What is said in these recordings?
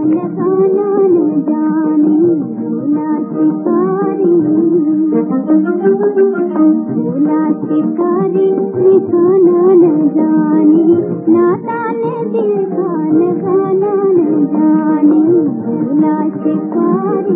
लगाना न जाने भोला शिकारी, भोला शिकारी निशाना न जाने, नादान दिल का लगाना न जाने भोला शिकारी।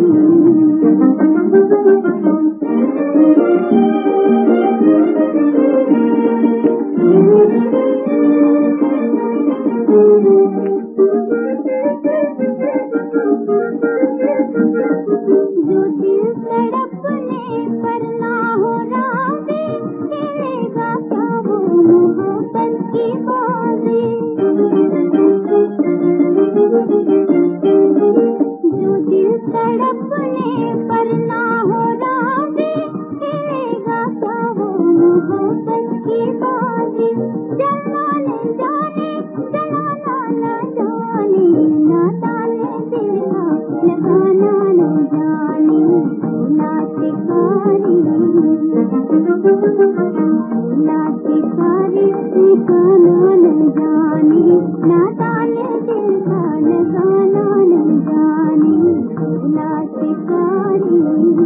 जो दिल तड़पने पर ना हो राज़ी, खेलेगा क्या वो मोहब्बत की बाजी। जो दिल तड़पने पर ना हो राज़ी, खेलेगा क्या वो मोहब्बत की बाजी। जलना न जाने जलाना न जाने, नादान दिल का लगाना न जाने भोला शिकारी, भोला शिकारी निशाना न जाने, नादान दिल का लगाना न जाने भोला शिकारी।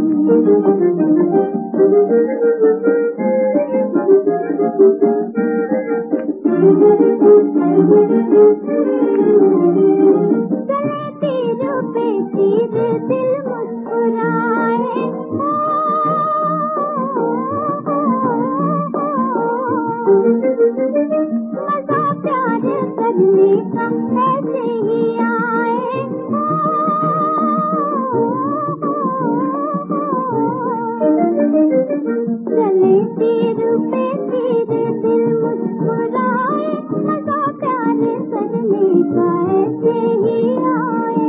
चले तीर पे तीर दिल मुस्कुराए, मजा प्यार करने का ऐसे ही आए। चले तीर पे तीर दिल मुस्कुराए, मजा प्यार करने का ऐसे ही आए।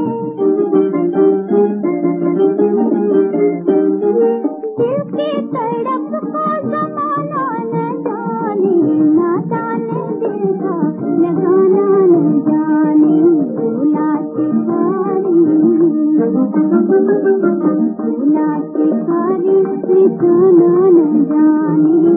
दिल की तड़प को जमाना न जाने, नादान दिल का लगाना न जाने भोला शिकारी, भोला शिकारी निशाना न जाने,